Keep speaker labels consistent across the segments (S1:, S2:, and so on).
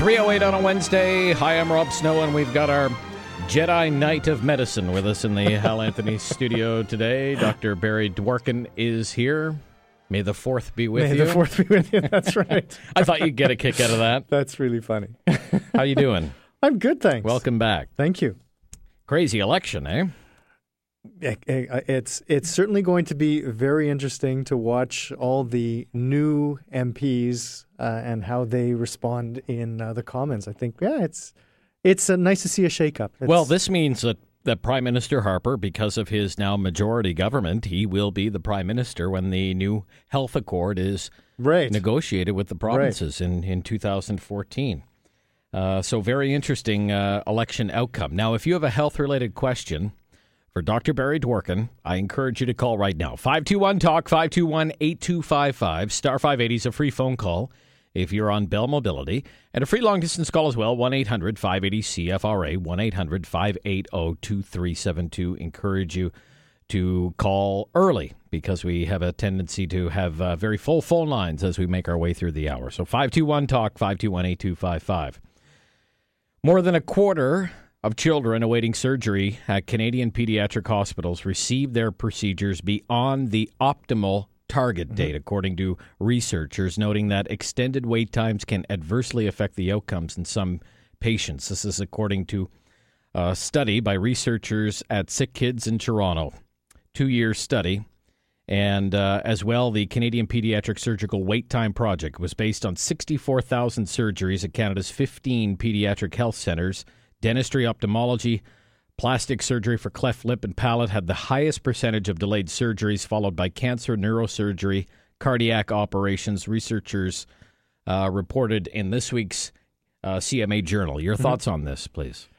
S1: 3:08 on a Wednesday. Hi, I'm Rob Snow, and we've got our Jedi Knight of Medicine with us in the Hal Anthony studio today. Dr. Barry Dworkin is here. May the 4th be with you.
S2: May the 4th be with you. That's right.
S1: I thought you'd get a kick out of that.
S2: That's really funny.
S1: How you doing?
S2: I'm good, thanks.
S1: Welcome back.
S2: Thank you.
S1: Crazy election, eh?
S2: It's certainly going to be very interesting to watch all the new MPs and how they respond in the Commons. I think, it's nice to see a shakeup.
S1: Well, this means that Prime Minister Harper, because of his now majority government, he will be the Prime Minister when the new health accord is negotiated with the provinces in 2014. So very interesting election outcome. Now, if you have a health-related question for Dr. Barry Dworkin, I encourage you to call right now. 521-TALK, 521-8255. Star 580 is a free phone call if you're on Bell Mobility. And a free long-distance call as well, 1-800-580-CFRA, 1-800-580-2372. Encourage you to call early because we have a tendency to have very full phone lines as we make our way through the hour. So 521-TALK, 521-8255. More than a quarter of children awaiting surgery at Canadian pediatric hospitals receive their procedures beyond the optimal target date, according to researchers, noting that extended wait times can adversely affect the outcomes in some patients. This is according to a study by researchers at Sick Kids in Toronto, 2-year study. And as well, the Canadian Pediatric Surgical Wait Time Project was based on 64,000 surgeries at Canada's 15 pediatric health centres. Dentistry, ophthalmology, plastic surgery for cleft lip and palate had the highest percentage of delayed surgeries, followed by cancer, neurosurgery, cardiac operations. Researchers reported in this week's CMA Journal. Your thoughts on this, please?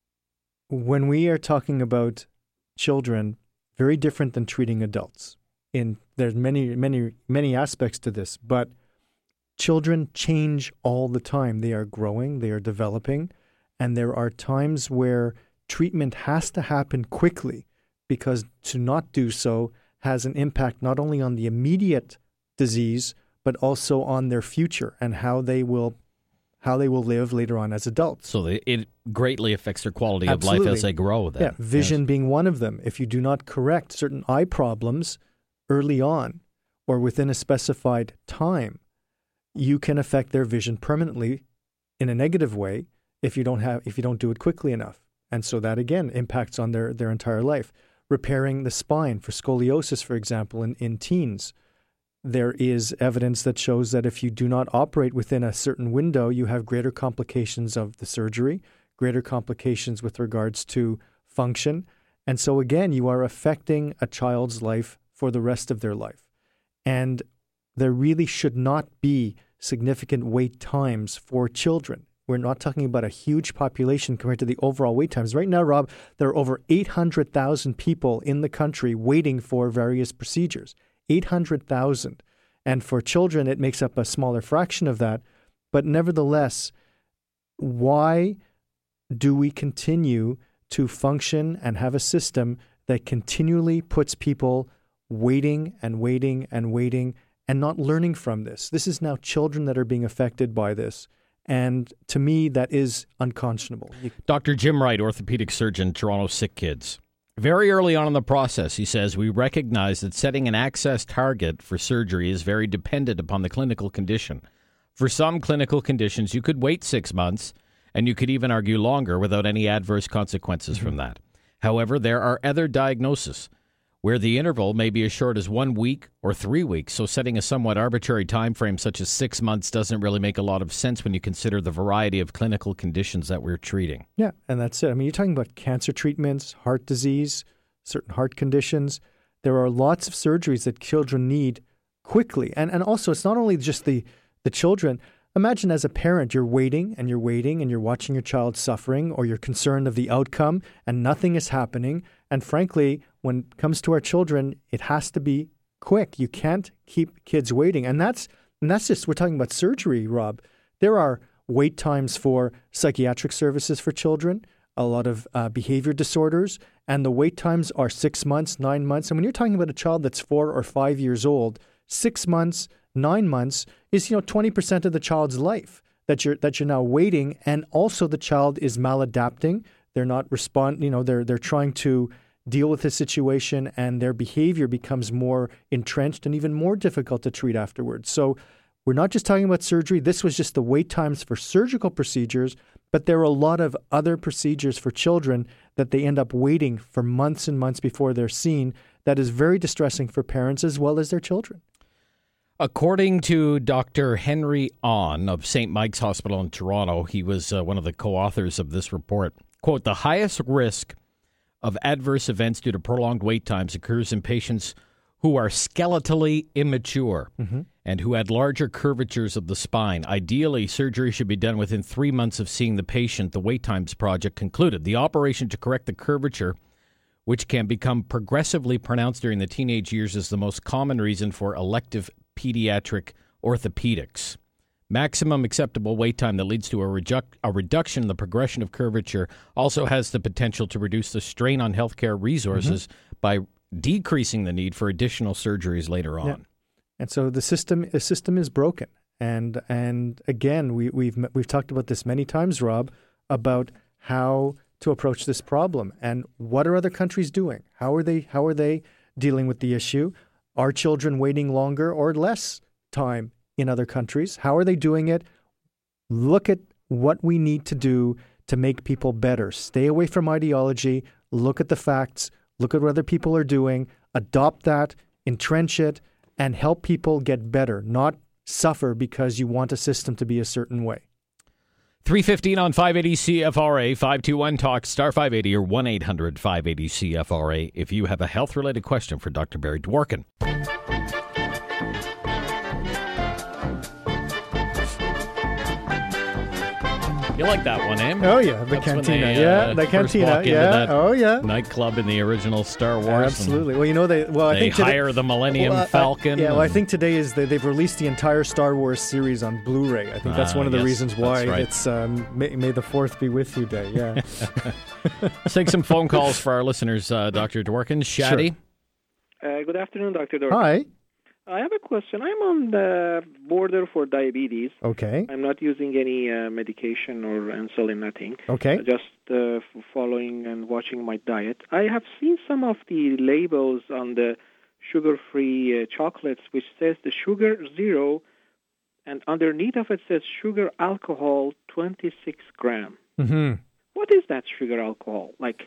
S2: When we are talking about children, very different than treating adults. There's many aspects to this, but children change all the time. They are growing, they are developing, and there are times where treatment has to happen quickly because to not do so has an impact not only on the immediate disease, but also on their future and how they will live later on as adults.
S1: So it greatly affects their quality of life as they grow. Then.
S2: Yeah, vision being one of them. If you do not correct certain eye problems early on or within a specified time, you can affect their vision permanently in a negative way if you don't do it quickly enough. And so that, again, impacts on their entire life. Repairing the spine for scoliosis, for example, in teens, there is evidence that shows that if you do not operate within a certain window, you have greater complications of the surgery, greater complications with regards to function. And so, again, you are affecting a child's life for the rest of their life. And there really should not be significant wait times for children. We're not talking about a huge population compared to the overall wait times. Right now, Rob, there are over 800,000 people in the country waiting for various procedures. 800,000. And for children, it makes up a smaller fraction of that. But nevertheless, why do we continue to function and have a system that continually puts people waiting and waiting and waiting and not learning from this? This is now children that are being affected by this. And to me, that is unconscionable.
S1: Dr. Jim Wright, orthopedic surgeon, Toronto Sick Kids. Very early on in the process, he says, we recognize that setting an access target for surgery is very dependent upon the clinical condition. For some clinical conditions, you could wait 6 months, and you could even argue longer without any adverse consequences from that. However, there are other diagnoses where the interval may be as short as 1 week or 3 weeks, so setting a somewhat arbitrary time frame such as 6 months doesn't really make a lot of sense when you consider the variety of clinical conditions that we're treating.
S2: Yeah, and that's it. I mean, you're talking about cancer treatments, heart disease, certain heart conditions. There are lots of surgeries that children need quickly. And also, it's not only just the children. Imagine as a parent, you're waiting and you're watching your child suffering, or you're concerned of the outcome and nothing is happening. And frankly, when it comes to our children, it has to be quick. You can't keep kids waiting. And that's just, we're talking about surgery, Rob. There are wait times for psychiatric services for children, a lot of behavior disorders, and the wait times are 6 months, 9 months. And when you're talking about a child that's 4 or 5 years old, 6 months, 9 months is 20% of the child's life. that you're now waiting, and also the child is maladapting. They're not they're trying to deal with the situation, and their behavior becomes more entrenched and even more difficult to treat afterwards. So we're not just talking about surgery. This was just the wait times for surgical procedures, but there are a lot of other procedures for children that they end up waiting for months and months before they're seen. That is very distressing for parents as well as their children.
S1: According to Dr. Henry Ahn of St. Mike's Hospital in Toronto, he was one of the co-authors of this report, quote, the highest risk of adverse events due to prolonged wait times occurs in patients who are skeletally immature and who had larger curvatures of the spine. Ideally, surgery should be done within 3 months of seeing the patient, the Wait Times Project concluded. The operation to correct the curvature, which can become progressively pronounced during the teenage years, is the most common reason for elective pediatric orthopedics. Maximum acceptable wait time that leads to a reduction in the progression of curvature also has the potential to reduce the strain on healthcare resources by decreasing the need for additional surgeries later on.
S2: Yeah. And so the system is broken. And again, we've talked about this many times, Rob, about how to approach this problem and what are other countries doing? How are they dealing with the issue? Are children waiting longer or less time in other countries? How are they doing it? Look at what we need to do to make people better. Stay away from ideology. Look at the facts. Look at what other people are doing. Adopt that, entrench it, and help people get better, not suffer because you want a system to be a certain way.
S1: 3:15 on 580 CFRA, 521-TALK, star 580 or 1-800-580-CFRA if you have a health-related question for Dr. Barry Dworkin. You like that one, eh?
S2: Oh, yeah, the
S1: That's
S2: cantina. The cantina. Yeah. Oh, yeah.
S1: Nightclub in the original Star Wars.
S2: Absolutely. Well, I think
S1: hire the Millennium Falcon.
S2: I think today is they've released the entire Star Wars series on Blu-ray. I think that's one of the reasons why it's May the 4th be with you day. Yeah.
S1: Let's take some phone calls for our listeners, Dr. Dworkin. Shadi?
S3: Sure. Good afternoon, Dr. Dworkin.
S2: Hi.
S3: I have a question. I'm on the border for diabetes.
S2: Okay.
S3: I'm not using any medication or insulin, nothing.
S2: Okay.
S3: Just following and watching my diet. I have seen some of the labels on the sugar-free chocolates which says the sugar 0, and underneath of it says sugar alcohol 26 gram.
S2: Mm-hmm.
S3: What is that sugar alcohol? Like,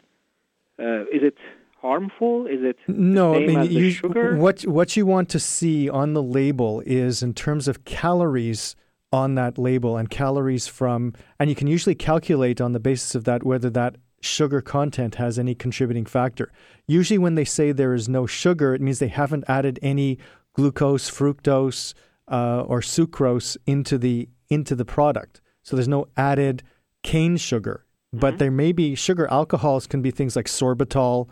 S3: is it harmful? Is it
S2: no?
S3: the same as the sugar?
S2: What you want to see on the label is in terms of calories on that label and calories from, and you can usually calculate on the basis of that whether that sugar content has any contributing factor. Usually, when they say there is no sugar, it means they haven't added any glucose, fructose, or sucrose into the product. So there's no added cane sugar, but there may be sugar alcohols. Can be things like sorbitol.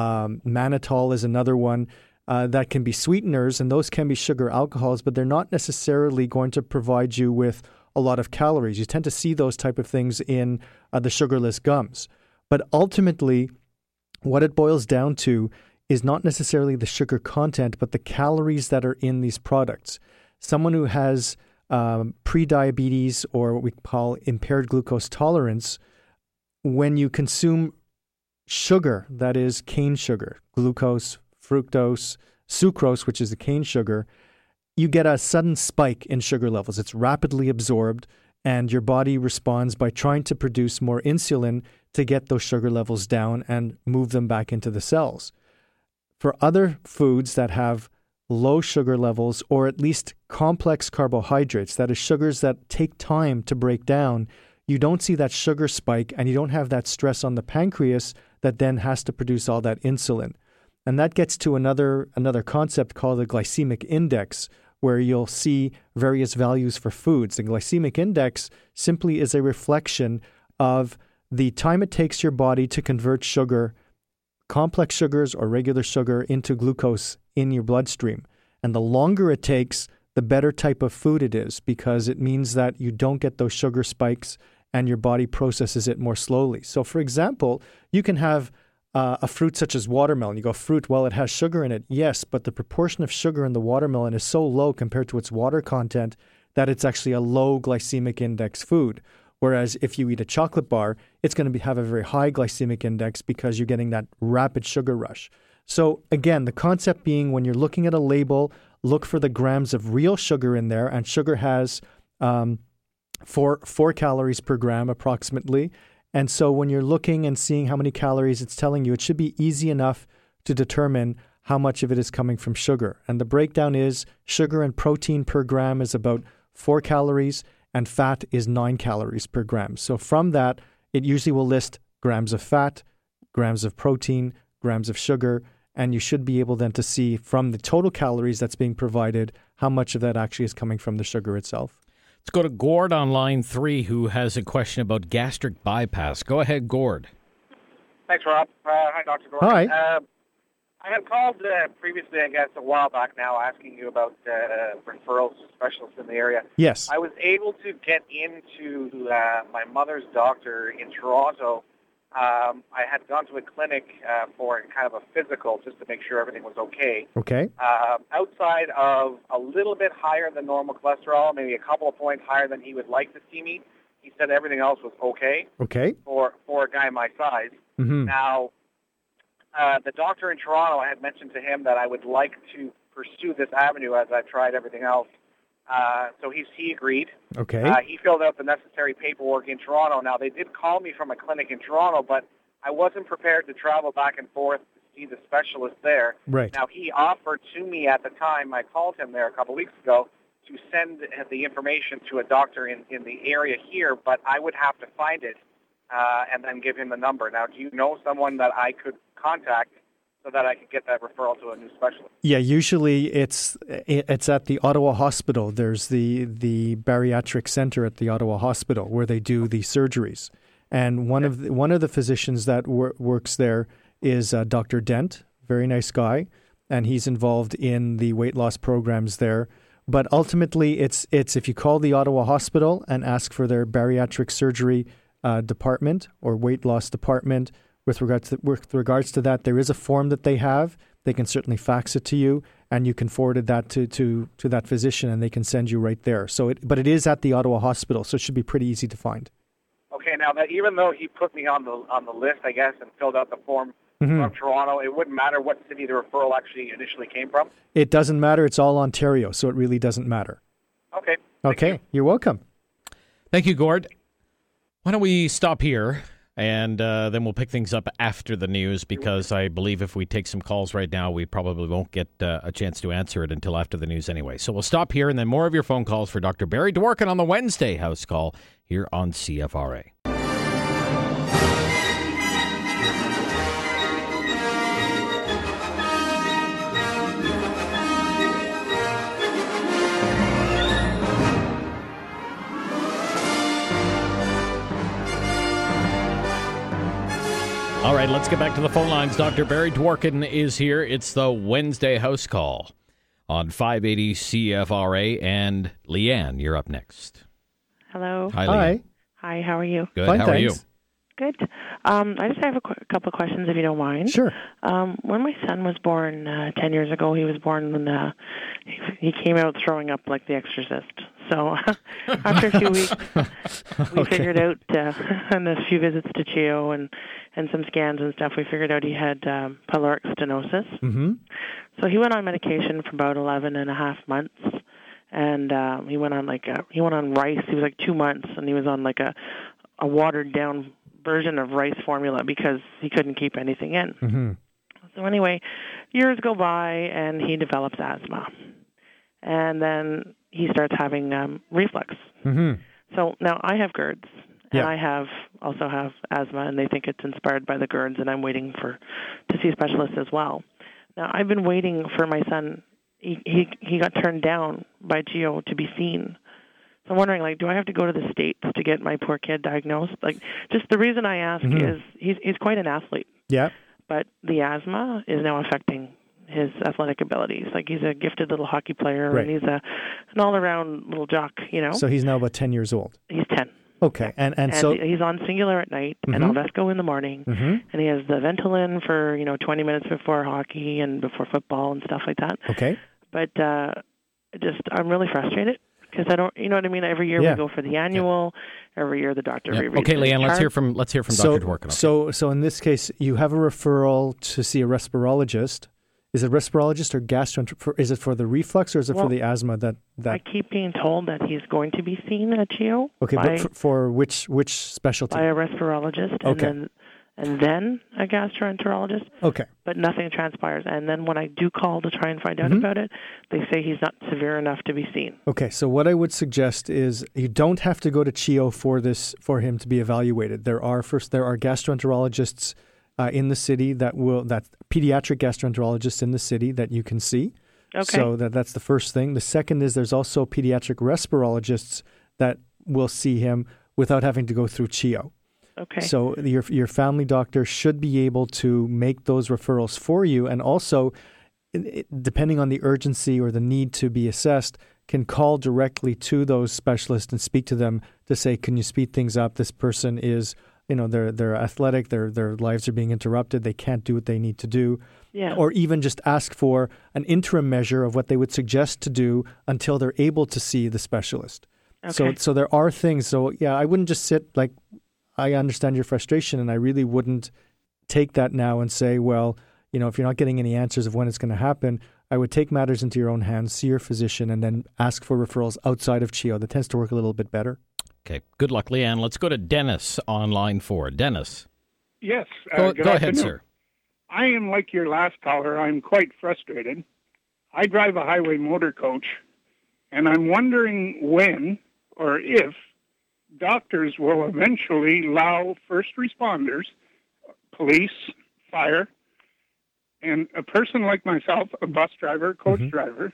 S2: Mannitol is another one that can be sweeteners, and those can be sugar alcohols, but they're not necessarily going to provide you with a lot of calories. You tend to see those type of things in the sugarless gums. But ultimately, what it boils down to is not necessarily the sugar content, but the calories that are in these products. Someone who has pre-diabetes or what we call impaired glucose tolerance, when you consume sugar, that is cane sugar, glucose, fructose, sucrose, which is the cane sugar, you get a sudden spike in sugar levels. It's rapidly absorbed, and your body responds by trying to produce more insulin to get those sugar levels down and move them back into the cells. For other foods that have low sugar levels, or at least complex carbohydrates, that is sugars that take time to break down, you don't see that sugar spike, and you don't have that stress on the pancreas that then has to produce all that insulin. And that gets to another concept called the glycemic index, where you'll see various values for foods. The glycemic index simply is a reflection of the time it takes your body to convert sugar, complex sugars or regular sugar, into glucose in your bloodstream. And the longer it takes, the better type of food it is, because it means that you don't get those sugar spikes and your body processes it more slowly. So, for example, you can have a fruit such as watermelon. You go, fruit, well, it has sugar in it. Yes, but the proportion of sugar in the watermelon is so low compared to its water content that it's actually a low glycemic index food. Whereas if you eat a chocolate bar, it's going to have a very high glycemic index because you're getting that rapid sugar rush. So again, the concept being when you're looking at a label, look for the grams of real sugar in there, and sugar has 4 calories per gram approximately. And so when you're looking and seeing how many calories it's telling you, it should be easy enough to determine how much of it is coming from sugar. And the breakdown is sugar and protein per gram is about 4 calories and fat is 9 calories per gram. So from that, it usually will list grams of fat, grams of protein, grams of sugar, and you should be able then to see from the total calories that's being provided how much of that actually is coming from the sugar itself.
S1: Let's go to Gord on line 3, who has a question about gastric bypass. Go ahead, Gord.
S4: Thanks, Rob. Hi, Dr. Gordon.
S2: Hi.
S4: I had called previously, I guess, a while back now, asking you about referrals to specialists in the area.
S2: Yes.
S4: I was able to get into my mother's doctor in Toronto. I had gone to a clinic for kind of a physical just to make sure everything was okay.
S2: Okay.
S4: Outside of a little bit higher than normal cholesterol, maybe a couple of points higher than he would like to see me, he said everything else was okay.
S2: Okay.
S4: For a guy my size.
S2: Mm-hmm.
S4: Now, the doctor in Toronto, I had mentioned to him that I would like to pursue this avenue as I've tried everything else. So he agreed.
S2: Okay.
S4: He filled out the necessary paperwork in Toronto. Now, they did call me from a clinic in Toronto, but I wasn't prepared to travel back and forth to see the specialist there.
S2: Right.
S4: Now, he offered to me at the time, I called him there a couple weeks ago, to send the information to a doctor in the area here, but I would have to find it and then give him the number. Now, do you know someone that I could contact so that I could get that referral to a new specialist?
S2: Yeah, usually it's at the Ottawa Hospital. There's the bariatric center at the Ottawa Hospital where they do the surgeries. And one of the physicians that works there is Dr. Dent, very nice guy, and he's involved in the weight loss programs there. But ultimately, it's if you call the Ottawa Hospital and ask for their bariatric surgery department or weight loss department, with regards to that, there is a form that they have. They can certainly fax it to you, and you can forward that to that physician, and they can send you right there. But it is at the Ottawa Hospital, so it should be pretty easy to find.
S4: Okay, now that even though he put me on the list, I guess, and filled out the form from Toronto, it wouldn't matter what city the referral actually initially came from?
S2: It doesn't matter. It's all Ontario, so it really doesn't matter.
S4: Okay.
S2: Okay, you're welcome.
S1: Thank you, Gord. Why don't we stop here? And then we'll pick things up after the news, because I believe if we take some calls right now, we probably won't get a chance to answer it until after the news anyway. So we'll stop here, and then more of your phone calls for Dr. Barry Dworkin on the Wednesday House Call here on CFRA. All right, let's get back to the phone lines. Dr. Barry Dworkin is here. It's the Wednesday House Call on 580 CFRA. And Leanne, you're up next.
S5: Hello.
S1: Hi, Leanne.
S5: Hi, how are you?
S1: Good.
S2: Fine,
S1: how
S2: thanks.
S1: are you?
S5: Good. I just have a couple of questions, if you don't mind.
S2: Sure.
S5: When my son was born 10 years ago, he was born and he came out throwing up like The Exorcist. So after a few weeks, we figured out, and a few visits to CHEO and some scans and stuff, we figured out he had pyloric stenosis.
S2: Mm-hmm.
S5: So he went on medication for about 11 and a half months. And he went on rice. He was like 2 months, and he was on like a watered down version of rice formula because he couldn't keep anything in.
S2: Mm-hmm.
S5: So anyway, years go by, and he develops asthma. And then he starts having reflux.
S2: Mm-hmm.
S5: So now I have GERDs, and
S2: Yeah.
S5: I also have asthma, and they think it's inspired by the GERDs, and I'm waiting to see specialists as well. Now, I've been waiting for my son. He got turned down by GEO to be seen. So I'm wondering, do I have to go to the States to get my poor kid diagnosed? Just the reason I ask is he's quite an athlete.
S2: Yeah.
S5: But the asthma is now affecting his athletic abilities. He's a gifted little hockey player,
S2: Right.
S5: and he's an all-around little jock,
S2: So he's now about 10 years old.
S5: He's 10.
S2: Okay. And so
S5: he's on Singular at night and Alvesco in the morning, and he has the Ventolin for 20 minutes before hockey and before football and stuff like that.
S2: Okay.
S5: But I'm really frustrated Because I don't, you know what I mean? Every year we go for the annual. Every year the doctor reviews.
S1: Okay, Leanne, let's hear from Dr. Dworkin.
S2: So in this case, you have a referral to see a respirologist. Is it respirologist or gastroenterologist? Is it for the reflux or is it for the asthma? That
S5: I keep being told that he's going to be seen at CHEO.
S2: Okay, but for which specialty?
S5: By a respirologist.
S2: Okay.
S5: And then a gastroenterologist.
S2: Okay.
S5: But nothing transpires. And then when I do call to try and find out about it, they say he's not severe enough to be seen.
S2: Okay, so what I would suggest is you don't have to go to CHEO for him to be evaluated. There are gastroenterologists in the city that pediatric gastroenterologists in the city that you can see.
S5: Okay.
S2: So that's the first thing. The second is there's also pediatric respirologists that will see him without having to go through CHEO.
S5: Okay.
S2: So your family doctor should be able to make those referrals for you, and also, depending on the urgency or the need to be assessed, can call directly to those specialists and speak to them to say, can you speed things up? This person is, they're athletic, their lives are being interrupted, they can't do what they need to do.
S5: Yeah.
S2: Or even just ask for an interim measure of what they would suggest to do until they're able to see the specialist.
S5: Okay.
S2: So there are things. So yeah, I wouldn't just sit like, I understand your frustration, and I really wouldn't take that now and say, well, if you're not getting any answers of when it's going to happen, I would take matters into your own hands, see your physician, and then ask for referrals outside of CHEO. That tends to work a little bit better.
S1: Okay. Good luck, Leanne. Let's go to Dennis on line 4. Dennis.
S6: Yes.
S1: Go ahead, sir.
S6: I am like your last caller. I'm quite frustrated. I drive a highway motor coach, and I'm wondering when or if doctors will eventually allow first responders, police, fire, and a person like myself, a bus driver, coach driver,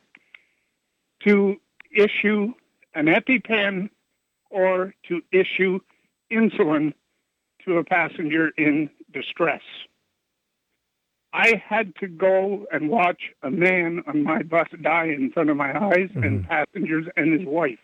S6: to issue an EpiPen or to issue insulin to a passenger in distress. I had to go and watch a man on my bus die in front of my eyes and passengers and his wife.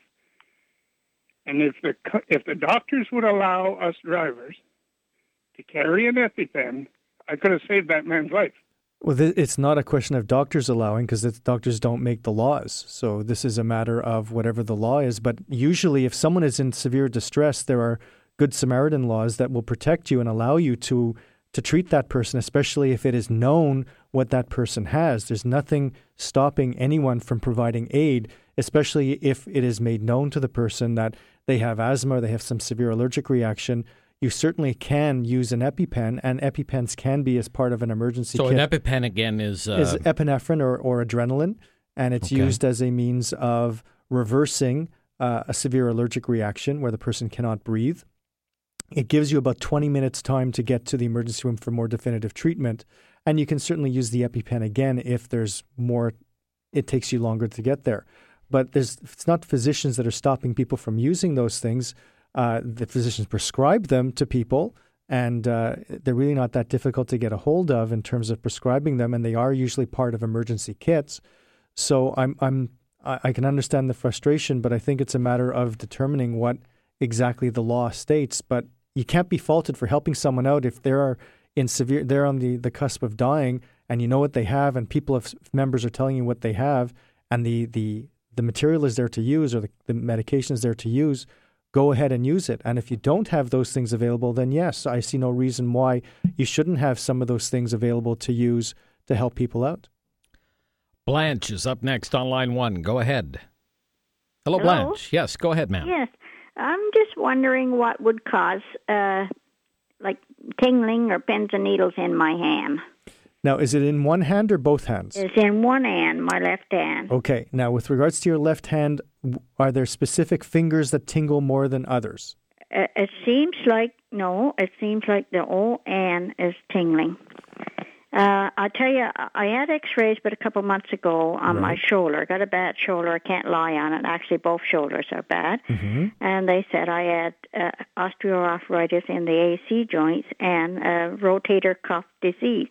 S6: And if the doctors would allow us drivers to carry an EpiPen, I could have saved that man's life.
S2: Well, it's not a question of doctors allowing, because doctors don't make the laws. So this is a matter of whatever the law is. But usually if someone is in severe distress, there are Good Samaritan laws that will protect you and allow you to treat that person, especially if it is known what that person has. There's nothing stopping anyone from providing aid, especially if it is made known to the person that they have asthma or they have some severe allergic reaction. You certainly can use an EpiPen, and EpiPens can be as part of an emergency kit.
S1: So an EpiPen, again, is
S2: epinephrine or adrenaline, and it's used as a means of reversing a severe allergic reaction where the person cannot breathe. It gives you about 20 minutes time to get to the emergency room for more definitive treatment, and you can certainly use the EpiPen again if there's more, it takes you longer to get there. But it's not physicians that are stopping people from using those things. The physicians prescribe them to people, and they're really not that difficult to get a hold of in terms of prescribing them, and they are usually part of emergency kits. So I can understand the frustration, but I think it's a matter of determining what exactly the law states. But you can't be faulted for helping someone out if they're on the cusp of dying, and you know what they have, and members are telling you what they have, and the material is there to use, or the medication is there to use. Go ahead and use it. And if you don't have those things available, then yes, I see no reason why you shouldn't have some of those things available to use to help people out.
S1: Blanche is up next on line 1. Go ahead. Hello, Blanche. Yes, go ahead, ma'am.
S7: Yes. I'm just wondering what would cause, like, tingling or pins and needles in my hand.
S2: Now, is it in one hand or both hands?
S7: It's in one hand, my left hand.
S2: Okay. Now, with regards to your left hand, are there specific fingers that tingle more than others?
S7: It seems like the whole hand is tingling. I tell you, I had x-rays but a couple months ago on my shoulder. I got a bad shoulder. I can't lie on it. Actually, both shoulders are bad. And they said I had osteoarthritis in the AC joints and rotator cuff disease.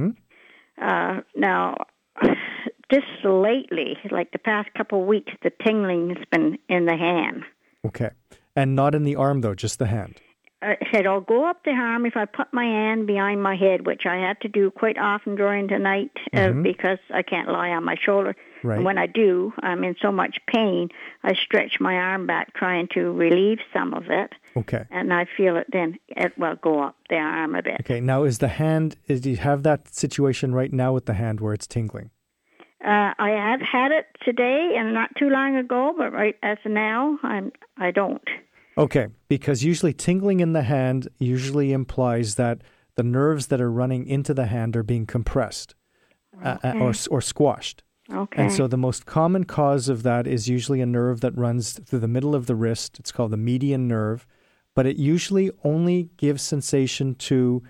S7: Now, just lately, like the past couple of weeks, the tingling's been in the hand.
S2: Okay. And not in the arm, though, just the hand?
S7: I said, I'll go up the arm if I put my hand behind my head, which I had to do quite often during the night because I can't lie on my shoulder.
S2: Right.
S7: And when I do, I'm in so much pain, I stretch my arm back trying to relieve some of it.
S2: Okay.
S7: And I feel it then, it will go up the arm a bit.
S2: Okay. Now, do you have that situation right now with the hand where it's tingling?
S7: I have had it today and not too long ago, but right as of now, I don't.
S2: Okay, because usually tingling in the hand usually implies that the nerves that are running into the hand are being compressed or squashed.
S7: Okay.
S2: And so the most common cause of that is usually a nerve that runs through the middle of the wrist. It's called the median nerve, but it usually only gives sensation to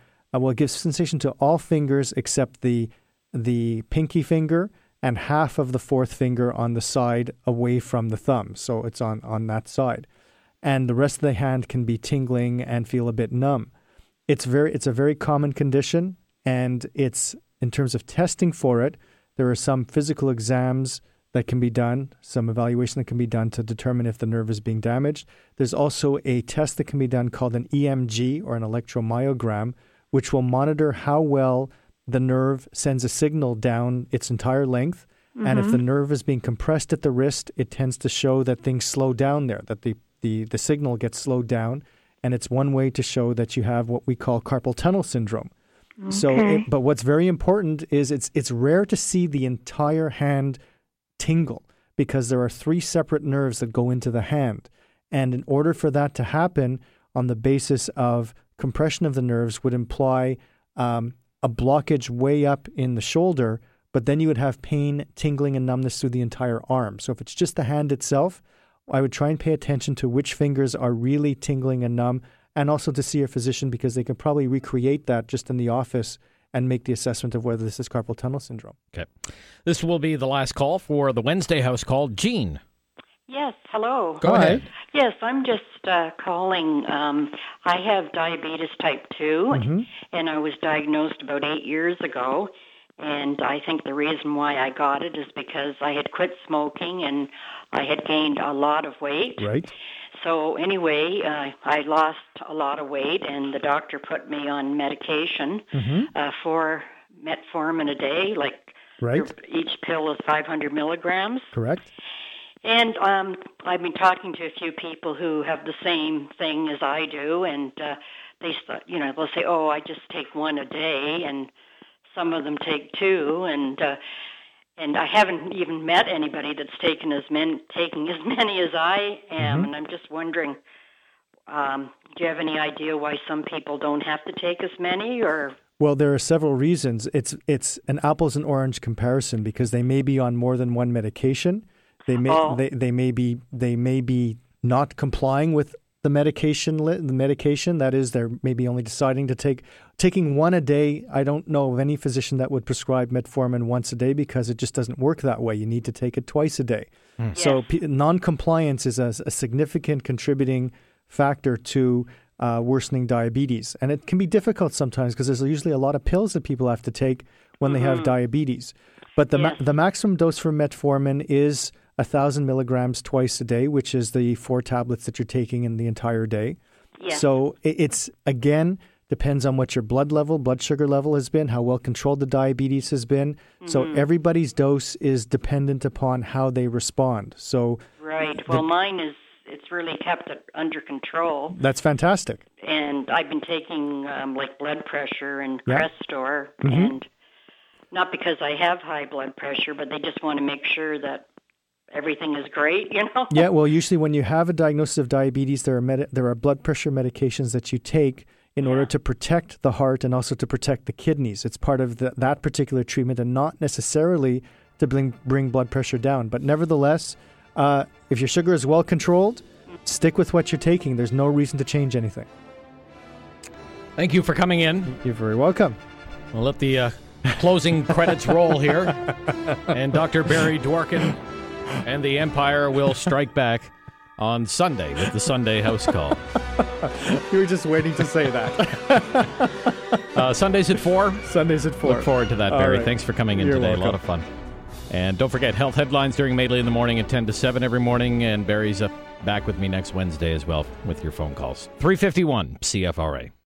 S2: all fingers except the pinky finger and half of the fourth finger on the side away from the thumb. So it's on that side. And the rest of the hand can be tingling and feel a bit numb. It's a very common condition, and it's, in terms of testing for it, there are some physical exams that can be done, some evaluation that can be done to determine if the nerve is being damaged. There's also a test that can be done called an EMG, or an electromyogram, which will monitor how well the nerve sends a signal down its entire length. Mm-hmm. And if the nerve is being compressed at the wrist, it tends to show that things slow down there, that the signal gets slowed down. And it's one way to show that you have what we call carpal tunnel syndrome. Okay. But what's very important is it's rare to see the entire hand tingle, because there are 3 separate nerves that go into the hand. And in order for that to happen on the basis of compression of the nerves would imply a blockage way up in the shoulder, but then you would have pain, tingling, and numbness through the entire arm. So if it's just the hand itself, I would try and pay attention to which fingers are really tingling and numb, and also to see a physician, because they can probably recreate that just in the office and make the assessment of whether this is carpal tunnel syndrome.
S1: Okay. This will be the last call for the Wednesday house call. Jean.
S8: Yes, hello.
S1: Go ahead.
S8: Yes, I'm just calling. I have diabetes type 2, and I was diagnosed about 8 years ago. And I think the reason why I got it is because I had quit smoking and I had gained a lot of weight.
S2: Right.
S8: So anyway, I lost a lot of weight, and the doctor put me on medication for metformin a day. Each pill is 500 milligrams.
S2: Correct.
S8: And I've been talking to a few people who have the same thing as I do, and they'll say, "Oh, I just take one a day," and some of them take 2, and I haven't even met anybody that's taking as many as I am, and I'm just wondering, do you have any idea why some people don't have to take as many, or?
S2: Well, there are several reasons. It's an apples and orange comparison, because they may be on more than one medication. They may be not complying with the medication. That is, they're maybe only deciding to taking one a day. I don't know of any physician that would prescribe metformin once a day, because it just doesn't work that way. You need to take it twice a day. So non-compliance is a significant contributing factor to worsening diabetes. And it can be difficult sometimes, because there's usually a lot of pills that people have to take when they have diabetes. But the maximum dose for metformin is 1,000 milligrams twice a day, which is the 4 tablets that you're taking in the entire day. Yeah. So it's, again, depends on what your blood sugar level has been, how well controlled the diabetes has been. So everybody's dose is dependent upon how they respond. So
S8: right. Well, mine is, it's really kept it under control.
S2: That's fantastic.
S8: And I've been taking blood pressure and Crestor, and not because I have high blood pressure, but they just want to make sure that everything is great,
S2: Yeah, well, usually when you have a diagnosis of diabetes, there are blood pressure medications that you take in order to protect the heart and also to protect the kidneys. It's part of that particular treatment, and not necessarily to bring blood pressure down. But nevertheless, if your sugar is well controlled, stick with what you're taking. There's no reason to change anything.
S1: Thank you for coming in.
S2: You're very welcome.
S1: We'll let the closing credits roll here, and Dr. Barry Dworkin and the Empire will strike back on Sunday with the Sunday House Call.
S2: You were just waiting to say that.
S1: Sundays at 4?
S2: Sundays at 4.
S1: Look forward to that, Barry.
S2: Right.
S1: Thanks for coming in
S2: You're
S1: today.
S2: welcome.
S1: A lot of fun. And don't forget, health headlines during Madeley in the morning at 10 to 7 every morning, and Barry's back with me next Wednesday as well with your phone calls. 351 CFRA.